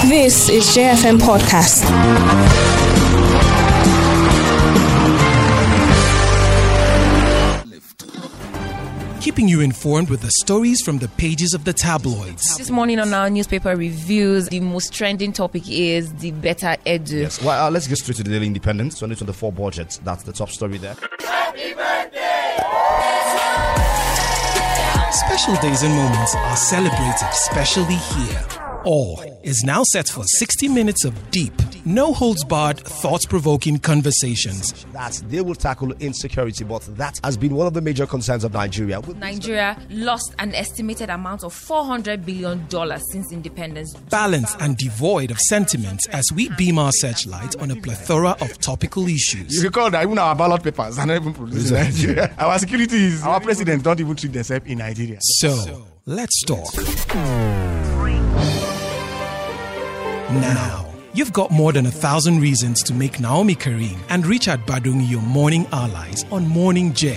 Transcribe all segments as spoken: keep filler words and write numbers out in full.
This is J F M Podcast. Keeping you informed with the stories from the pages of the tabloids. This morning on our newspaper reviews, the most trending topic is the better edu. Yes, well, uh, let's get straight to the Daily Independent. twenty twenty-four budget. That's the top story there. Happy birthday! Special days and moments are celebrated, especially here. All is now set for sixty minutes of deep, no-holds-barred, thought-provoking conversations. That they will tackle insecurity, but that has been one of the major concerns of Nigeria. Nigeria lost an estimated amount of four hundred billion dollars since independence. Balanced and devoid of sentiments as we beam our searchlight on a plethora of topical issues. You recall that even our ballot papers are not even produced in Nigeria. Our security is, our presidents don't even treat themselves in Nigeria. So, let's talk. Now, you've got more than a thousand reasons to make Naomi Karim and Richard Badung your morning allies on Morning J.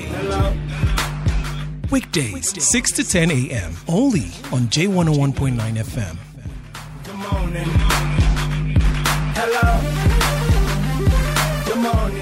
Weekdays, six to ten a.m. only on J one oh one point nine F M. Good morning. Hello. Good morning.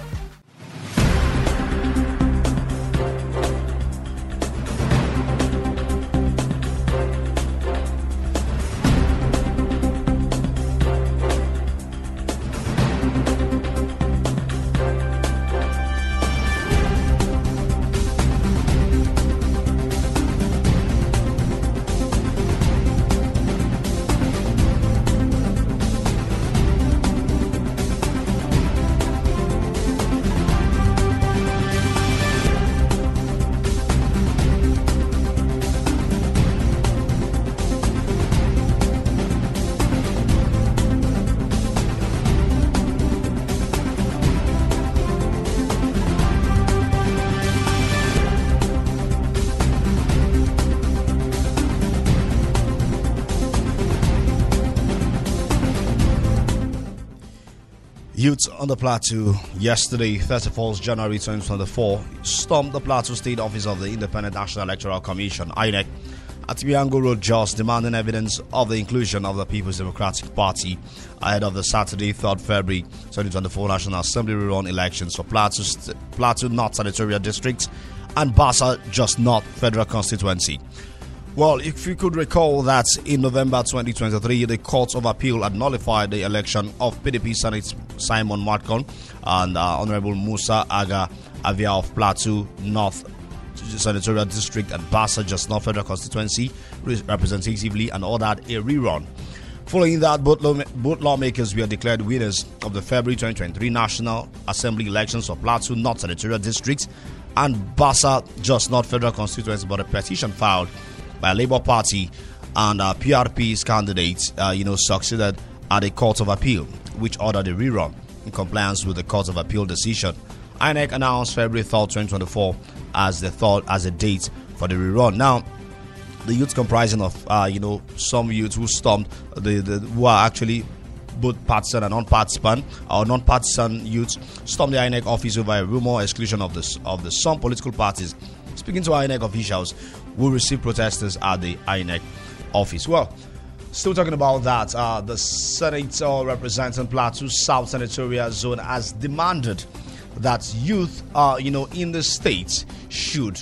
Youths on the Plateau yesterday, thirty-first January twenty twenty-four, stormed the Plateau State Office of the Independent National Electoral Commission, I N E C, at Biango Road, Jos, demanding evidence of the inclusion of the People's Democratic Party ahead of the Saturday, third February twenty twenty-four National Assembly rerun elections for Plateau, St- Plateau North Senatorial District and Bassa Just North Federal Constituency. Well, if you could recall that in November twenty twenty-three, the Court of Appeal had nullified the election of P D P Senate Simon Matcon and uh, Honorable Musa Aga Avia of Plateau North Senatorial District and Bassa Just North Federal Constituency representatively and ordered a rerun. Following that, both, law- both lawmakers were declared winners of the February twenty twenty-three National Assembly elections for Plateau North Senatorial District and Bassa Just North Federal Constituency, but a petition filed by Labour Party and uh, P R P's candidates, uh, you know, succeeded at a Court of Appeal, which ordered a rerun in compliance with the Court of Appeal decision. I N E C announced February third, twenty twenty-four as the third as a date for the rerun. Now, the youth comprising of, uh, you know, some youths who stormed, the, the who are actually both partisan and non-partisan, or non-partisan youths stormed the I N E C office over a rumor exclusion of the of the some political parties. Speaking to I N E C officials who received protesters at the I N E C office. Well, still talking about that, uh, the senator representing Plateau South Senatorial Zone has demanded that youth, uh, you know, in the state should,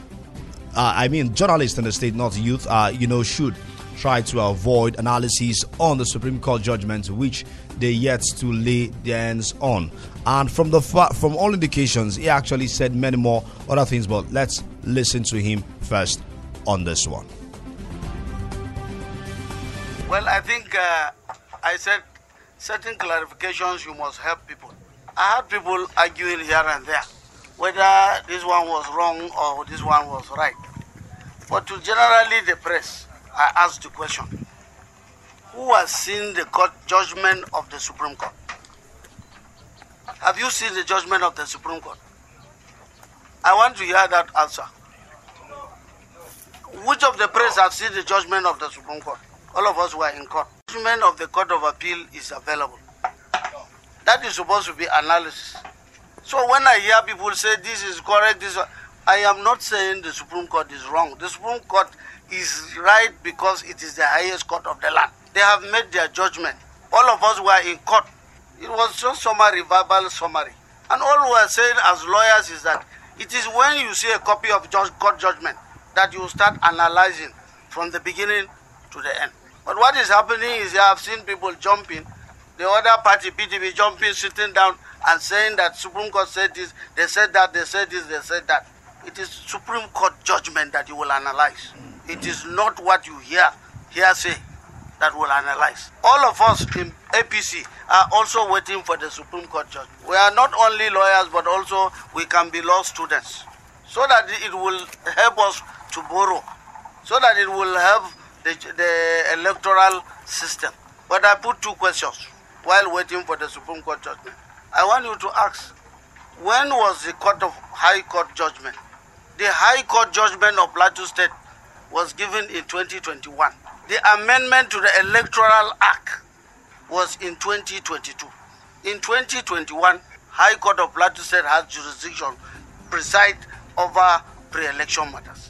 uh, I mean, journalists in the state, not youth, uh, you know, should try to avoid analysis on the Supreme Court judgment, which they yet to lay their hands on. And from the fa- from all indications, he actually said many more other things, but let's listen to him first on this one. Well, I think uh, I said certain clarifications you must help people. I had people arguing here and there whether this one was wrong or this one was right. But to generally the press, I asked the question, who has seen the court judgment of the Supreme Court? Have you seen the judgment of the Supreme Court? I want to hear that answer. Which of the press have seen the judgment of the Supreme Court? All of us were in court. The judgment of the Court of Appeal is available. That is supposed to be analysis. So when I hear people say this is correct, this I am not saying the Supreme Court is wrong. The Supreme Court is right because it is the highest court of the land. They have made their judgment. All of us were in court. It was just summary, verbal summary. And all we are saying as lawyers is that it is when you see a copy of judge, court judgment that you start analyzing from the beginning to the end. But what is happening is I have seen people jumping, the other party, P D P, jumping, sitting down and saying that Supreme Court said this, they said that, they said this, they said that. It is Supreme Court judgment that you will analyze. It is not what you hear, hearsay that will analyze. All of us in A P C are also waiting for the Supreme Court judgment. We are not only lawyers, but also we can be law students, so that it will help us to borrow, so that it will help the, the electoral system. But I put two questions while waiting for the Supreme Court judgment. I want you to ask, when was the court of High Court judgment? The High Court judgment of Plateau State was given in twenty twenty-one. The amendment to the Electoral Act was in twenty twenty-two. In twenty twenty-one, High Court of Plateau State has jurisdiction preside over pre-election matters.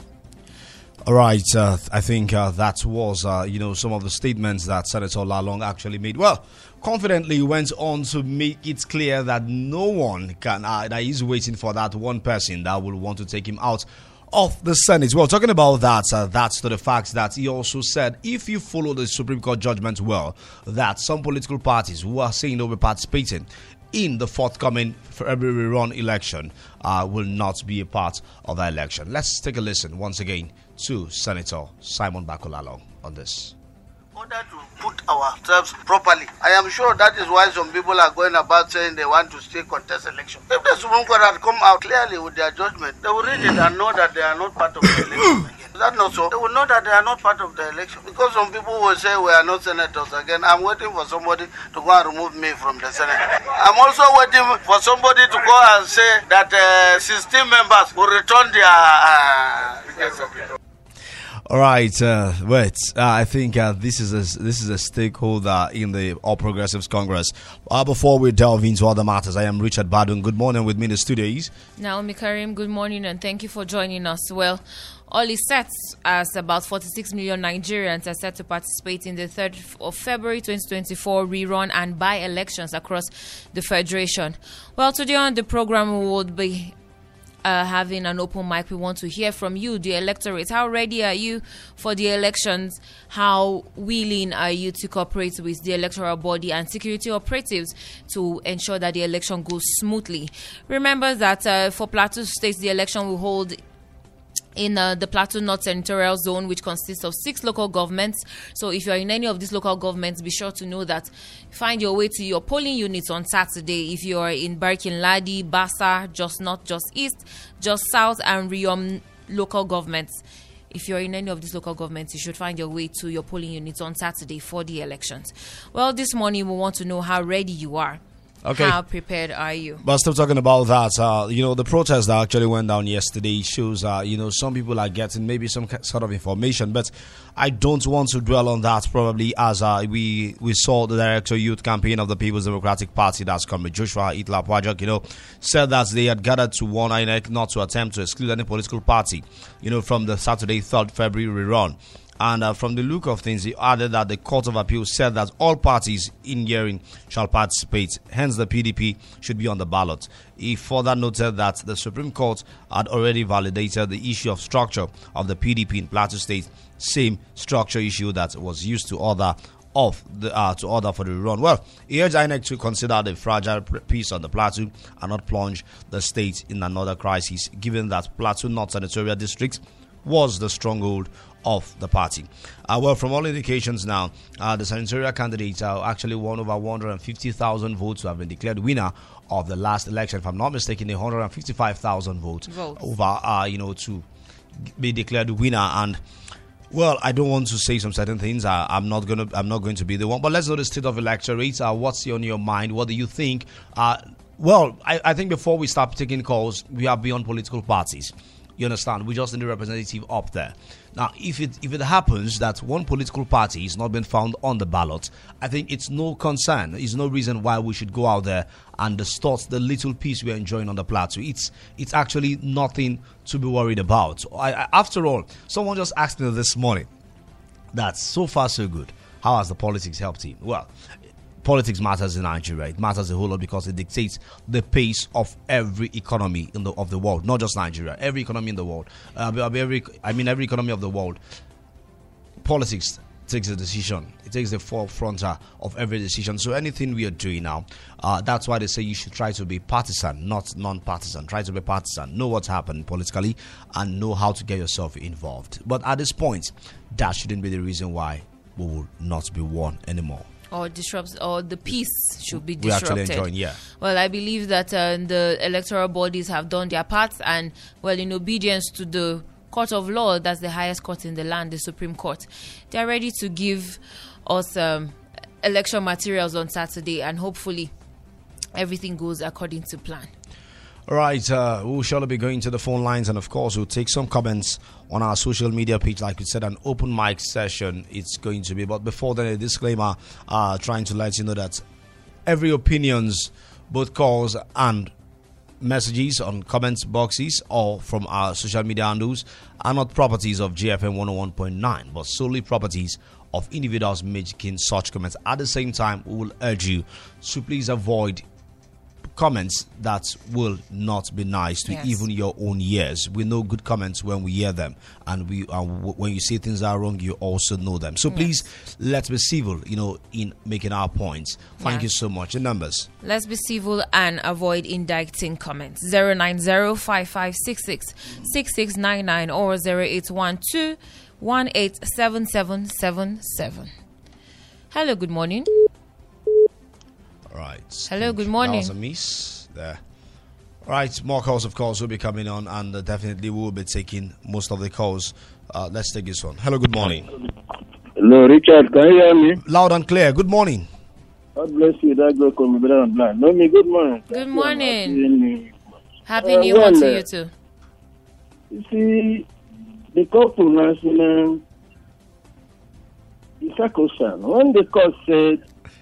All right, uh, I think uh, that was, uh, you know, some of the statements that Senator Lalong actually made. Well, confidently went on to make it clear that no one can, uh, that he's waiting for that one person that will want to take him out of the Senate. Well, talking about that, uh, that's to the fact that he also said if you follow the Supreme Court judgment well, that some political parties who are saying they'll be participating in the forthcoming February run election uh, will not be a part of the election. Let's take a listen once again to Senator Simon Bako Lalong on this. In order to put ourselves properly, I am sure that is why some people are going about saying they want to still contest election. If the Supreme Court had come out clearly with their judgment, they will read it and know that they are not part of the election again. Is that not so? They will know that they are not part of the election. Because some people will say we are not senators again. I'm waiting for somebody to go and remove me from the Senate. I'm also waiting for somebody to go and say that uh, sixteen members will return their... Uh, All right, uh, wait. Uh, I think uh, this is a, this is a stakeholder in the All Progressives Congress. Uh, before we delve into other matters, I am Richard Badun. Good morning. With me in the studios, Naomi Karim, good morning and thank you for joining us. Well, all is set as about forty-six million Nigerians are set to participate in the third of February twenty twenty-four rerun and by-elections across the Federation. Well, today on the program we would be Uh, having an open mic. We want to hear from you, the electorate. How ready are you for the elections? How willing are you to cooperate with the electoral body and security operatives to ensure that the election goes smoothly? Remember that uh, for Plateau State, the election will hold in uh, the Plateau North Senatorial Zone, which consists of six local governments. So if you're in any of these local governments, be sure to know that find your way to your polling units on Saturday. If you're in Barkin Ladi, Bassa, Just North, Just East, Just South, and Riom local governments, if you're in any of these local governments, you should find your way to your polling units on Saturday for the elections. Well, this morning we want to know how ready you are. Okay. How prepared are you? But still talking about that, uh, you know, the protest that actually went down yesterday shows, uh, you know, some people are getting maybe some sort of information, but I don't want to dwell on that probably as uh, we we saw the Director Youth Campaign of the People's Democratic Party, that's Comrade Joshua Itla Pwajak, you know, said that they had gathered to warn I N E C not to attempt to exclude any political party, you know, from the Saturday third of February rerun. And uh, from the look of things, he added that the Court of Appeal said that all parties in hearing shall participate. Hence, the P D P should be on the ballot. He further noted that the Supreme Court had already validated the issue of structure of the P D P in Plateau State, same structure issue that was used to order of the uh, to order for the rerun. Well, he urged I N E C to consider the fragile peace on the Plateau and not plunge the state in another crisis, given that Plateau North Senatorial District was the stronghold of the party. Uh, well, from all indications now, uh, the senatorial candidates uh, actually won over one hundred fifty thousand votes to have been declared winner of the last election. If I'm not mistaken, one hundred fifty-five thousand votes, votes over, uh, you know, to be declared winner. And well, I don't want to say some certain things. I, I'm not gonna. I'm not going to be the one. But let's know the state of electorate. Uh, what's on your mind? What do you think? Uh, well, I, I think before we start taking calls, we are beyond political parties. You understand? We just need a representative up there. Now, if it if it happens that one political party is not being found on the ballot, I think it's no concern. It's no reason why we should go out there and distort the little peace we're enjoying on the plateau. It's it's actually nothing to be worried about. I, I, after all, someone just asked me this morning that so far so good. How has the politics helped him? Well, politics matters in Nigeria. It matters a whole lot because it dictates the pace of every economy in the of the world, not just Nigeria. Every economy in the world. Uh, every, I mean, every economy of the world. Politics takes a decision. It takes the forefront of every decision. So anything we are doing now, uh, that's why they say you should try to be partisan, not non-partisan. Try to be partisan. Know what's happened politically and know how to get yourself involved. But at this point, that shouldn't be the reason why we will not be one anymore. Or disrupts, or the peace should be We're disrupted. actually enjoying, yeah. Well, I believe that uh, the electoral bodies have done their part, and well, in obedience to the court of law, that's the highest court in the land, the Supreme Court, they are ready to give us um, election materials on Saturday, and hopefully everything goes according to plan. All right, uh, we'll surely be going to the phone lines, and of course, we'll take some comments on our social media page. Like we said, an open mic session it's going to be. But before then, a disclaimer, uh, trying to let you know that every opinions, both calls and messages on comments boxes or from our social media handles are not properties of J F M one oh one point nine, but solely properties of individuals making such comments. At the same time, we will urge you to please avoid comments that will not be nice to yes. even your own ears. We know good comments when we hear them, and we uh, w- when you say things are wrong, you also know them. So yes. please, let's be civil, you know, in making our points. Thank yes. you so much. The numbers. Let's be civil and avoid indicting comments. zero nine zero five five six six six six nine nine or zero eight one two one eight seven seven seven seven. Hello, good morning. Right. Hello, good morning. That was a miss there. Right, more calls, of course, will be coming on, and uh, definitely we will be taking most of the calls. Uh, let's take this one. Hello, good morning. Hello, Richard. Can you hear me? Loud and clear. Good morning. God bless you. That girl called me on blind. No, me. Good morning. Good morning. morning. Happy uh, New well, Year to uh, you too. You see, the court pronouncement is sacrosanct. When the court said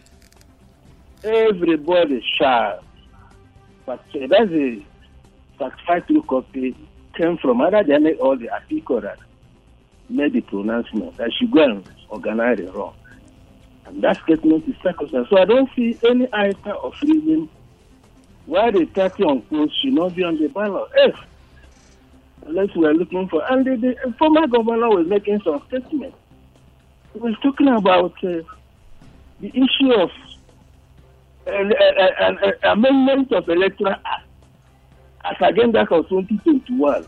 everybody shall, but uh, that's a certified true copy came from other than all the article that made the pronouncement that she go and organize it wrong. And that statement is sacrosanct. So I don't see any item of reason why the thirty on post should not be on the ballot. Yes. Unless we are looking for, and the, the former governor was making some statements. He was talking about uh, the issue of an, an, an amendment of electoral act as against that of twenty twenty-one.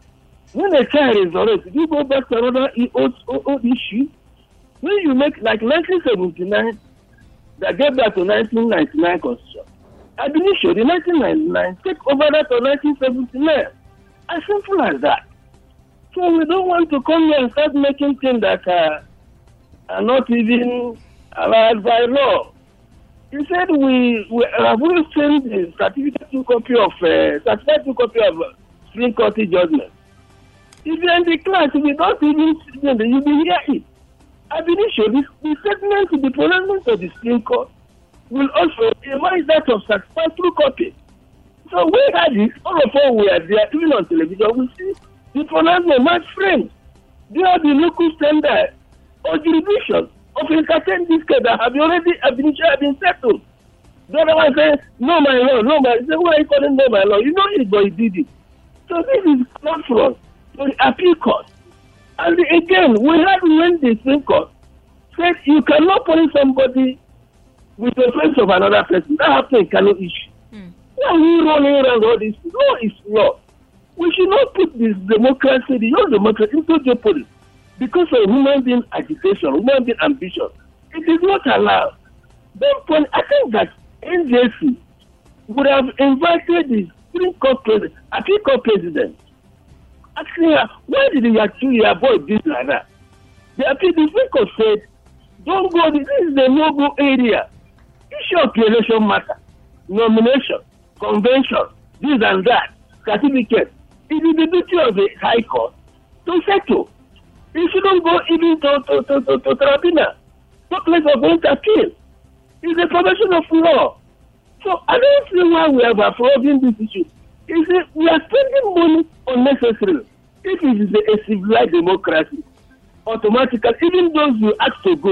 When a child is already, you go back to another old, old issue. When you make like nineteen seventy-nine, that gave back to nineteen ninety-nine constitution. Ab initio, the nineteen ninety-nine take over that of nineteen seventy-nine. As simple as that. So we don't want to come here and start making things that uh, are not even allowed by law. He said we, we have always sent the certificate to copy of uh, certificate to copy of uh, Supreme Court judgment. If you're in the class, if you don't even see them, you will hear it. Ab initio, the, the statement to the pronouncement of the Supreme Court will also remind that of certificate to copy. So we had it, all of us were there, even on television, we see the pronouncement match frames. They are the local standard or jurisdiction of entertaining this case that have already have been, have been settled. The other one says, no, my law, no, my law. Say, why are you calling no, my law? You know it, but he did it. So this is not fraud to the appeal court. And again, we had when the Supreme Court said you cannot punish somebody with the offense of another person. That happens in Kano issue. Mm. Why are we running around all this? Law is law. We should not put this democracy, the whole democracy, into jeopardy because of human being agitation, human being ambition. It is not allowed. Therefore, I think that N J C would have invited the Supreme Court president, appeal court president. Asking her, why did you actually avoid this like that? The appeal, the Supreme Court said, don't go, this is the no-go area. Issue of the election matter, nomination, convention, this and that, certificate. It is the duty of the High Court to settle. You shouldn't go even to, to, to, to, to tribunal, no place of appeal. It's a provision of law. So I don't see why we are approving this issue. You see, we are spending money unnecessarily. If it is a, a civilized democracy, automatically, even those you ask to go,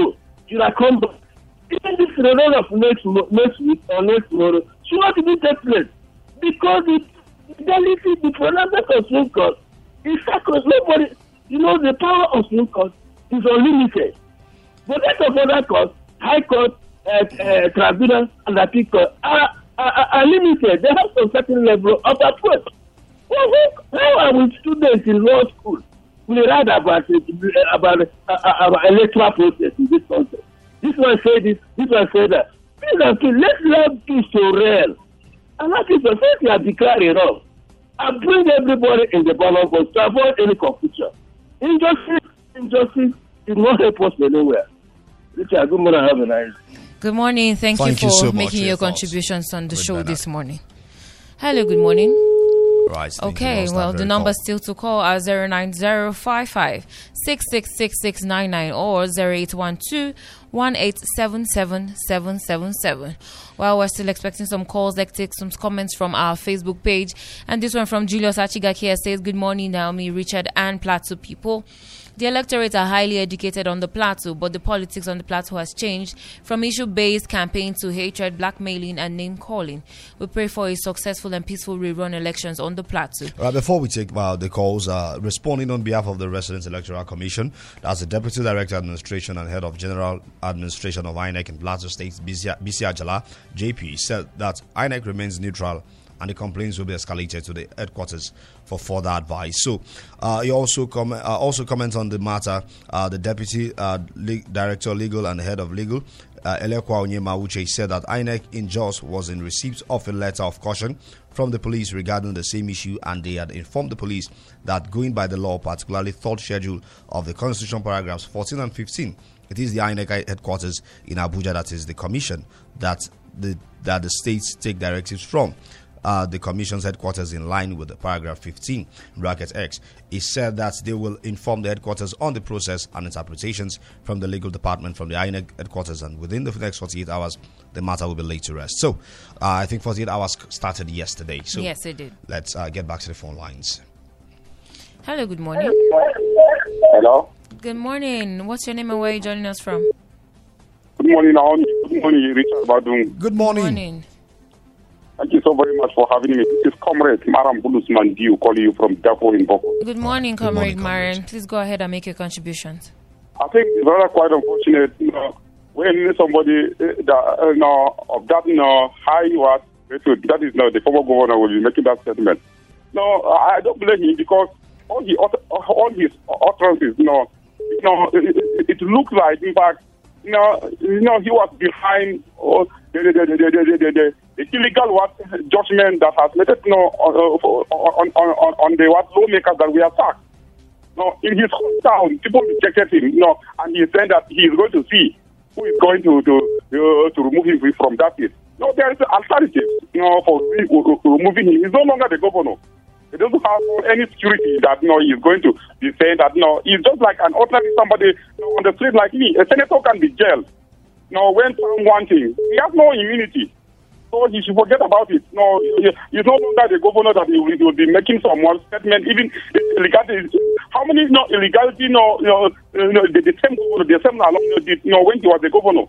should have come back. Even this renewal of next, mo- next week or next tomorrow should not even take place because the fidelity, the pronouncement of Supreme Court is sacrosanct. Nobody, you know, the power of Supreme Court is unlimited. The rest of other courts, High Court, uh, uh, Tribunal, and Appeal Court are, are, are limited. They have some certain level of approach. Well, how are we students in law school? We read about it, about uh, about electoral process in this country. This one say this, this one say that. Please and please, let's learn peace to real. And that is the first you are declaring wrong. And bring everybody in the ballot box to avoid any confusion. Injustice, injustice did not help us anywhere. Richard, good morning. Have a nice day. Good morning. Thank, Thank you you for so much making for your your thoughts. contributions on the Good show Bernard. this morning. Hello, good morning. Right. thank you. Okay, Lost that well, the very number call. still to call are zero nine zero five five six six six six nine nine or zero eight one two one eight seven seven seven seven seven. Well, we're still expecting some calls. Let's take some comments from our Facebook page. And this one from Julius Achigaki says, good morning, Naomi, Richard, and Plateau people. The electorate are highly educated on the plateau, but the politics on the plateau has changed from issue-based campaign to hatred, blackmailing, and name-calling. We pray for a successful and peaceful rerun elections on the plateau. All right, before we take uh, the calls, uh, responding on behalf of the Residents Electoral Commission, that's the Deputy Director Administration and Head of General Administration of I N E C in Plateau State, B C Ajala, J P, said that I N E C remains neutral and the complaints will be escalated to the headquarters for further advice. So, uh, he also com- uh, also comments on the matter. Uh, the Deputy uh, Le- Director Legal and Head of Legal, uh, Elekwa Onyema Uche, said that I N E C in Jos was in receipt of a letter of caution from the police regarding the same issue, and they had informed the police that going by the law, particularly third schedule of the Constitution paragraphs fourteen and fifteen, it is the I N E C headquarters in Abuja that is the commission that the that the states take directives from. Uh, the Commission's headquarters in line with the paragraph fifteen, bracket X. It said that they will inform the headquarters on the process and interpretations from the legal department from the I N E C headquarters, and within the next forty-eight hours, the matter will be laid to rest. So, uh, I think forty-eight hours started yesterday. So Yes, it did. Let's uh, get back to the phone lines. Hello, good morning. Hello. Good morning. What's your name and where are you joining us from? Good morning, Naomi. Good morning, Richard Badung. Good morning. Morning. Thank you so very much for having me. This is Comrade Maram Bulus Mandiu calling you from Dafo in Boko. Good morning, Good morning, Comrade comrade. Marion. Please go ahead and make your contributions. I think it's rather quite unfortunate, you know, when somebody uh, that, uh, you know, of that you know, high what that is now the former governor will be making that statement. No, I don't blame him because all the all his utterances, you know, you know, it, it, it looks like in fact, you know, you know, he was behind oh, the, the, the, the, the, the, the, the illegal what judgment that has made it, you know, on, on, on, on the what lawmakers that we attacked. No, in his hometown, people rejected him, you know, and he said that he is going to see who is going to to uh, to remove him from that seat. No, there is an alternative, you know, for re- re- removing him. He's no longer the governor. He doesn't have any security that, you know, he's going to be saying that, you know, he's just like an ordinary somebody, you know, on the street like me. A senator can be jailed. You know, when found wanting, he has no immunity. So he should forget about it. No, he, he's no longer the governor that he will, he will be making some more statement. Even illegality, how many you know, illegality, you know, you know, you know the, the same governor, the same along, you know, the, you know, when he was the governor.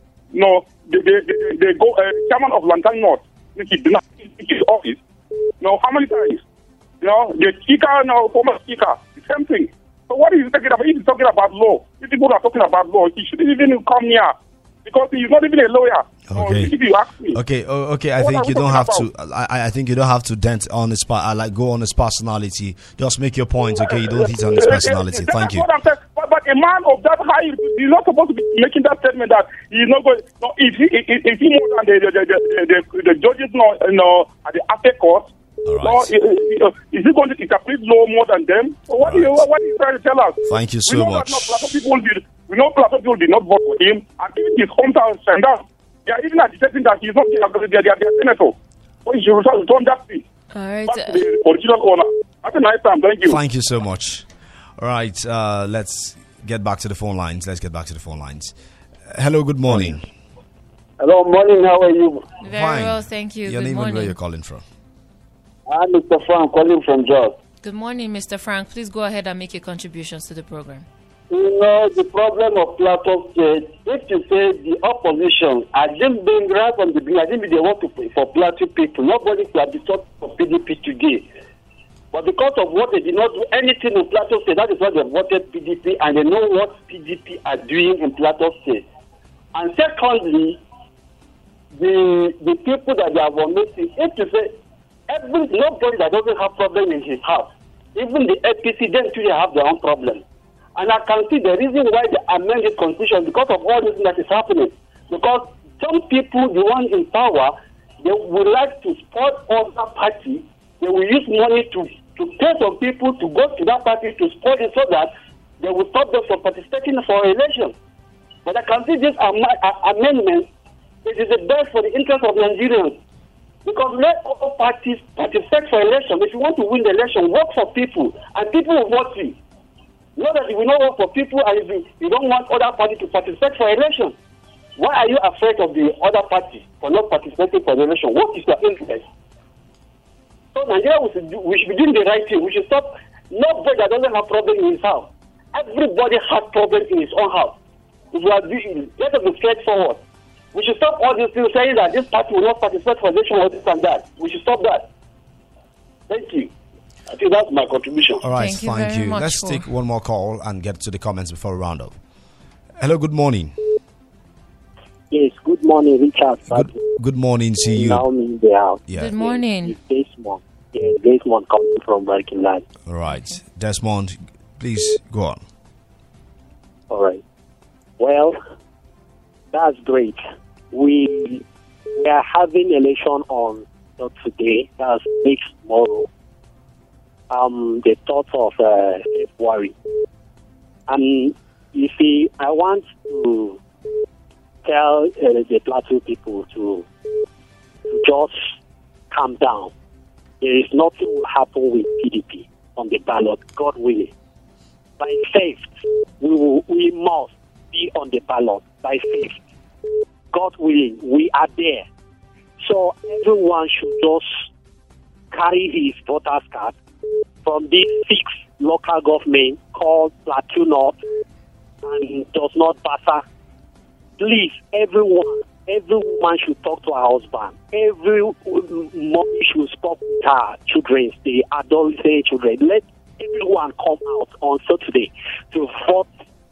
No, they, they, they, they go, uh, chairman of Lantern North, he did not take his office. No, how many times? You know, the speaker, no, former speaker, the same thing. So what is he talking about? He's talking about law. If people are talking about law, he shouldn't even come here. Because he's not even a lawyer. Okay. So if you ask me. Okay. Oh, okay. I What think are we you don't have talking to. I, I think you don't have to dent on his. Pa- I like go on his personality. Just make your point. Okay. You don't hit on his personality. That's Thank you. what I'm saying. But, but a man of that high, he's not supposed to be making that statement that he's not going. No, if he if, if he more than the the the, the, the, the judges, no, no, at the after court. All right. No, is, is he going to interpret law more than them? So what, All are you, right. what are you trying to tell us? Thank you We so know much. That, no, Plateau people did, we know Plateau people did not vote for him, and even his hometown stand up. They are even agitating that he's not they are, they are, they are senator. So he should return that seat. All right. Back to the original owner. Have a nice time. Thank you. Thank you so much. All right. Uh, let's get back to the phone lines. Let's get back to the phone lines. Uh, hello. Good morning. Hello, morning. How are you? Very Fine. well, thank you. Your Good uh, name and where morning. you're calling from. I'm Mister Frank calling from Jos. Good morning, Mister Frank. Please go ahead and make your contributions to the program. You know, the problem of Plateau State, if you say the opposition, I didn't bring right from the beginning, I didn't they want to pay for Plateau people. Nobody could have been talking for P D P today. But because of what they did not do anything in Plateau State, that is why they voted P D P, and they know what P D P are doing in Plateau State. And secondly, the the people that they are voting, if you say, every, nobody that doesn't have problem in his house, even the A P C, them too, they have their own problem. And I can see the reason why they amend the constitution because of all this that is happening. Because some people, the ones in power, they would like to support other party. They will use money to, to pay some people to go to that party to support it so that they will stop them from participating for election. But I can see this am- amendment, it is the best for the interest of Nigerians. Because let all parties participate for election. If you want to win the election, work for people, and people will vote you. Know that if you don't work for people and if you, you don't want other party to participate for election, why are you afraid of the other party for not participating for the election? What is your interest? So Nigeria, we should, do, we should be doing the right thing. We should stop. Nobody that doesn't have problem in his house. Everybody has problem in his own house. If we are doing, let us be straightforward. We should stop all these things saying that this party will not participate for election or this and that. We should stop that. Thank you. I think that's my contribution. All right, thank you. thank you. Much Let's for... take one more call and get to the comments before we round up. Hello, good morning. Yes, good morning, Richard. Good, good morning to you. Naomi in the house. Yeah. Good morning. It's Desmond. Yeah, Desmond coming from Barkinland. All right, Desmond, please go on. All right. Well, that's great. We we are having election on not today. That's next tomorrow. Um, the thought of uh, February. And you see, I want to tell uh, the Plateau people to, to just calm down. There is nothing will happen with P D P on the ballot, God willing. By faith, we will, we must be on the ballot. By faith, God willing, we are there. So everyone should just carry his voter's card from these six local government called Plateau North and does not Bassa. Please, everyone, everyone should talk to her husband. Every mom should speak with her children, the adolescent children. Let everyone come out on Saturday to vote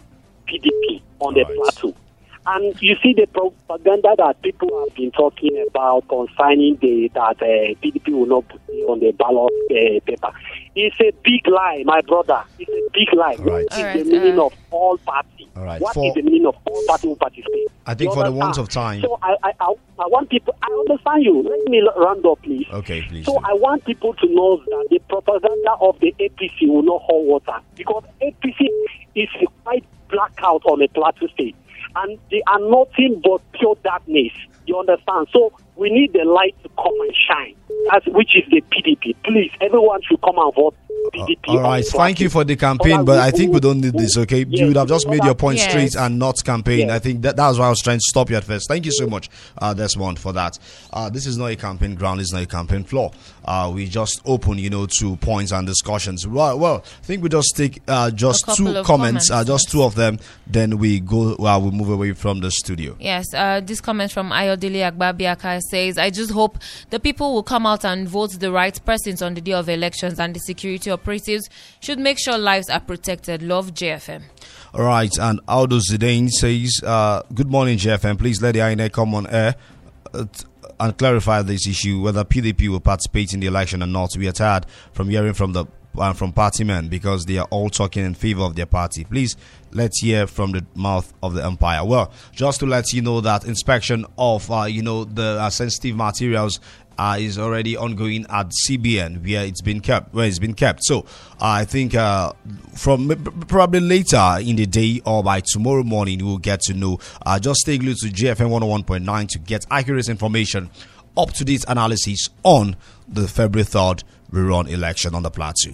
P D P on the Plateau. And you see the propaganda that people have been talking about concerning the that uh, P D P will not be on the ballot uh, paper. It's a big lie, my brother. It's a big lie. Right. What is right, the meaning uh, of all parties? All right. What For, is the meaning of all parties who participate? I think You for the understand? want of time. So I, I, I, I want people, I understand you. Let me round up, please. Okay, please. So do. I want people to know that the propaganda of the A P C will not hold water because A P C is a quite blackout on a Plateau State. And they are nothing but pure darkness. You understand? So we need the light to come and shine, as which is the P D P. Please, everyone should come and vote P D P. All right, thank you for the campaign, but I think we don't need this, okay? You would have just made your point Yes. straight and not campaign. Yes. I think that, that was why I was trying to stop you at first. Thank you so much, uh, Desmond, for that. Uh, this is not a campaign ground, this is not a campaign floor. Uh, we just open, you know, to points and discussions. Well, well I think we just take uh, just A couple two of comments, comments, uh, just yes. two of them, then we go, well, we move away from the studio. Yes, uh, this comment from Ayodele Agbabiaka says, I just hope the people will come out and vote the right persons on the day of elections, and the security operatives should make sure lives are protected. Love, J F M. All right, and Aldo Zidane says, uh, good morning, J F M. Please let the I N E come on air uh, t- and clarify this issue, whether P D P will participate in the election or not. We are tired from hearing from the uh, from party men because they are all talking in favor of their party. Please, let's hear from the mouth of the empire. Well, just to let you know that inspection of, uh, you know, the uh, sensitive materials Uh, is already ongoing at C B N where it's been kept. Where it's been kept. So uh, I think uh, from probably later in the day or by tomorrow morning we'll get to know. Uh, just stay glued to J F M one oh one point nine to get accurate information, up to date analysis on the February third rerun election on the Plateau.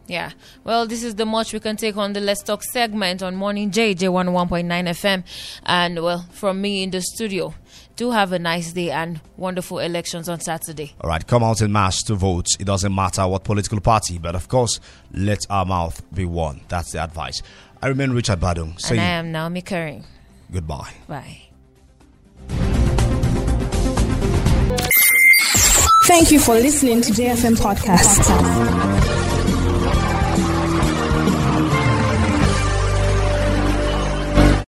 Yeah. Well, this is the much we can take on the Let's Talk segment on Morning J, J one oh one point nine F M. And, well, from me in the studio, do have a nice day and wonderful elections on Saturday. All right, come out in mass to vote. It doesn't matter what political party, but of course, let our mouth be one. That's the advice. I remain Richard Badung. And I am Naomi Curry. Goodbye. Bye. Thank you for listening to J F M Podcast.